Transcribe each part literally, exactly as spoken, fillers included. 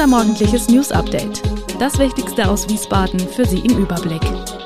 Unser morgendliches News-Update. Das Wichtigste aus Wiesbaden für Sie im Überblick.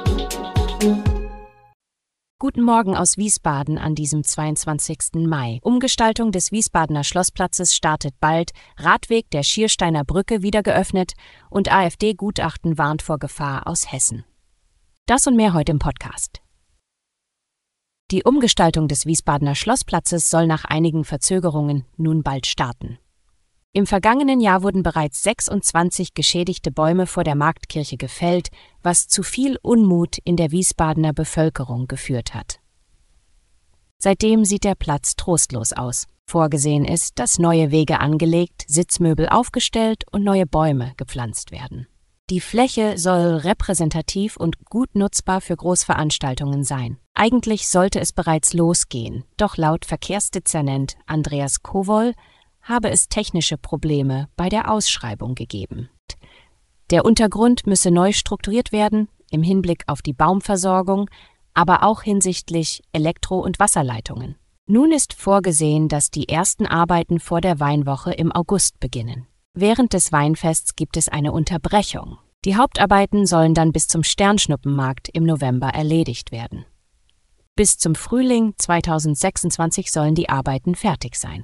Guten Morgen aus Wiesbaden an diesem zweiundzwanzigsten Mai. Umgestaltung des Wiesbadener Schlossplatzes startet bald, Radweg der Schiersteiner Brücke wieder geöffnet und AfD-Gutachten warnt vor Gefahr aus Hessen. Das und mehr heute im Podcast. Die Umgestaltung des Wiesbadener Schlossplatzes soll nach einigen Verzögerungen nun bald starten. Im vergangenen Jahr wurden bereits sechsundzwanzig geschädigte Bäume vor der Marktkirche gefällt, was zu viel Unmut in der Wiesbadener Bevölkerung geführt hat. Seitdem sieht der Platz trostlos aus. Vorgesehen ist, dass neue Wege angelegt, Sitzmöbel aufgestellt und neue Bäume gepflanzt werden. Die Fläche soll repräsentativ und gut nutzbar für Großveranstaltungen sein. Eigentlich sollte es bereits losgehen, doch laut Verkehrsdezernent Andreas Kowoll habe es technische Probleme bei der Ausschreibung gegeben. Der Untergrund müsse neu strukturiert werden, im Hinblick auf die Baumversorgung, aber auch hinsichtlich Elektro- und Wasserleitungen. Nun ist vorgesehen, dass die ersten Arbeiten vor der Weinwoche im August beginnen. Während des Weinfests gibt es eine Unterbrechung. Die Hauptarbeiten sollen dann bis zum Sternschnuppenmarkt im November erledigt werden. Bis zum Frühling zweitausendsechsundzwanzig sollen die Arbeiten fertig sein.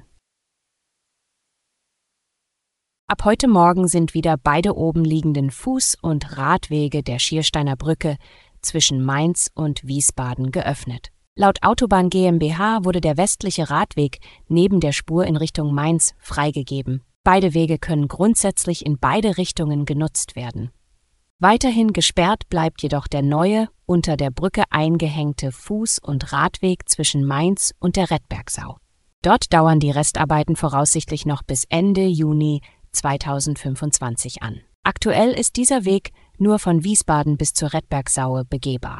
Ab heute Morgen sind wieder beide oben liegenden Fuß- und Radwege der Schiersteiner Brücke zwischen Mainz und Wiesbaden geöffnet. Laut Autobahn GmbH wurde der westliche Radweg neben der Spur in Richtung Mainz freigegeben. Beide Wege können grundsätzlich in beide Richtungen genutzt werden. Weiterhin gesperrt bleibt jedoch der neue, unter der Brücke eingehängte Fuß- und Radweg zwischen Mainz und der Redbergsau. Dort dauern die Restarbeiten voraussichtlich noch bis Ende Juni zweitausendfünfundzwanzig an. Aktuell ist dieser Weg nur von Wiesbaden bis zur Redbergsaue begehbar.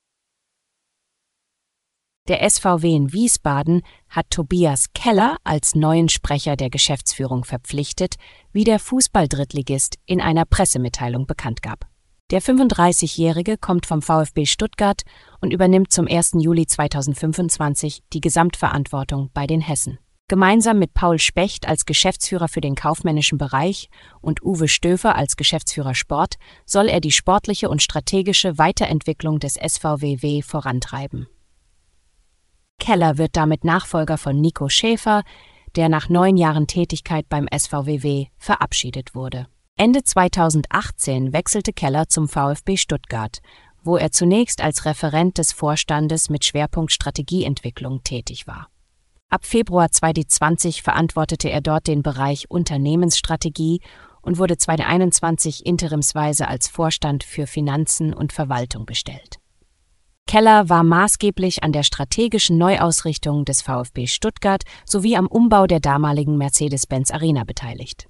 Der S V W in Wiesbaden hat Tobias Keller als neuen Sprecher der Geschäftsführung verpflichtet, wie der Fußball-Drittligist in einer Pressemitteilung bekannt gab. Der fünfunddreißigjährige kommt vom VfB Stuttgart und übernimmt zum ersten Juli zweitausendfünfundzwanzig die Gesamtverantwortung bei den Hessen. Gemeinsam mit Paul Specht als Geschäftsführer für den kaufmännischen Bereich und Uwe Stöfer als Geschäftsführer Sport soll er die sportliche und strategische Weiterentwicklung des S V W W vorantreiben. Keller wird damit Nachfolger von Nico Schäfer, der nach neun Jahren Tätigkeit beim S V W W verabschiedet wurde. Ende zweitausendachtzehn wechselte Keller zum VfB Stuttgart, wo er zunächst als Referent des Vorstandes mit Schwerpunkt Strategieentwicklung tätig war. Ab Februar zweitausendzwanzig verantwortete er dort den Bereich Unternehmensstrategie und wurde zweitausendeinundzwanzig interimsweise als Vorstand für Finanzen und Verwaltung bestellt. Keller war maßgeblich an der strategischen Neuausrichtung des VfB Stuttgart sowie am Umbau der damaligen Mercedes-Benz Arena beteiligt.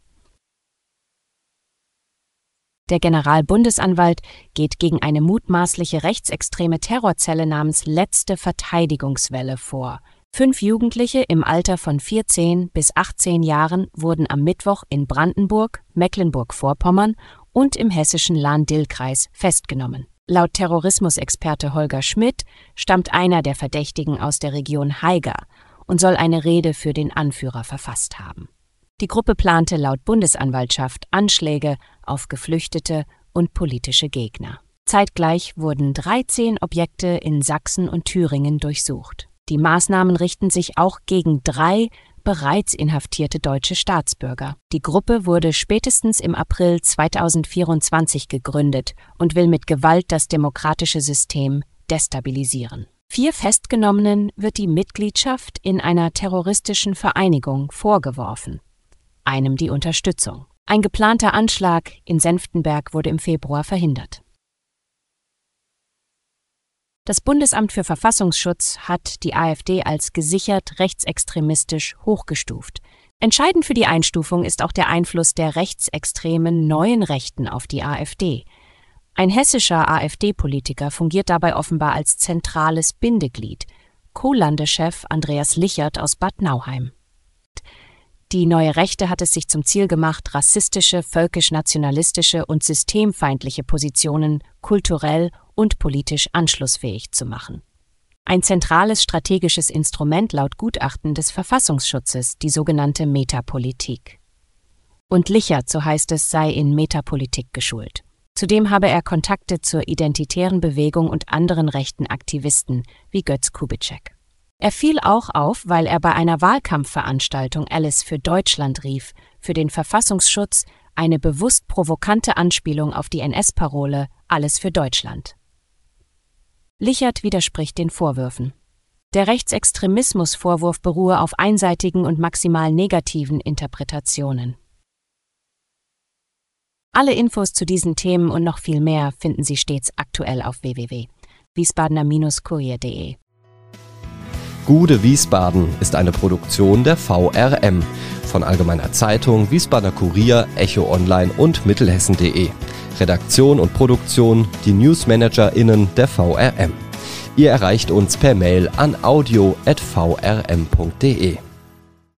Der Generalbundesanwalt geht gegen eine mutmaßliche rechtsextreme Terrorzelle namens Letzte Verteidigungswelle vor. Fünf Jugendliche im Alter von vierzehn bis achtzehn Jahren wurden am Mittwoch in Brandenburg, Mecklenburg-Vorpommern und im hessischen Lahn-Dill-Kreis festgenommen. Laut Terrorismusexperte Holger Schmidt stammt einer der Verdächtigen aus der Region Haiger und soll eine Rede für den Anführer verfasst haben. Die Gruppe plante laut Bundesanwaltschaft Anschläge auf Geflüchtete und politische Gegner. Zeitgleich wurden dreizehn Objekte in Sachsen und Thüringen durchsucht. Die Maßnahmen richten sich auch gegen drei bereits inhaftierte deutsche Staatsbürger. Die Gruppe wurde spätestens im April zweitausendvierundzwanzig gegründet und will mit Gewalt das demokratische System destabilisieren. Vier Festgenommenen wird die Mitgliedschaft in einer terroristischen Vereinigung vorgeworfen, einem die Unterstützung. Ein geplanter Anschlag in Senftenberg wurde im Februar verhindert. Das Bundesamt für Verfassungsschutz hat die AfD als gesichert rechtsextremistisch hochgestuft. Entscheidend für die Einstufung ist auch der Einfluss der rechtsextremen Neuen Rechten auf die AfD. Ein hessischer AfD-Politiker fungiert dabei offenbar als zentrales Bindeglied, Co-Landeschef Andreas Lichert aus Bad Nauheim. Die Neue Rechte hat es sich zum Ziel gemacht, rassistische, völkisch-nationalistische und systemfeindliche Positionen kulturell und politisch anschlussfähig zu machen. Ein zentrales strategisches Instrument laut Gutachten des Verfassungsschutzes, die sogenannte Metapolitik. Und Lichert, so heißt es, sei in Metapolitik geschult. Zudem habe er Kontakte zur identitären Bewegung und anderen rechten Aktivisten wie Götz Kubitschek. Er fiel auch auf, weil er bei einer Wahlkampfveranstaltung Alles für Deutschland rief, für den Verfassungsschutz, eine bewusst provokante Anspielung auf die N S-Parole Alles für Deutschland. Lichert widerspricht den Vorwürfen. Der Rechtsextremismusvorwurf beruhe auf einseitigen und maximal negativen Interpretationen. Alle Infos zu diesen Themen und noch viel mehr finden Sie stets aktuell auf w w w punkt wiesbadener Kurier punkt de. Gude Wiesbaden ist eine Produktion der V R M von Allgemeiner Zeitung, Wiesbadener Kurier, Echo Online und Mittelhessen punkt de. Redaktion und Produktion die NewsmanagerInnen der V R M. Ihr erreicht uns per Mail an audio at v r m punkt de.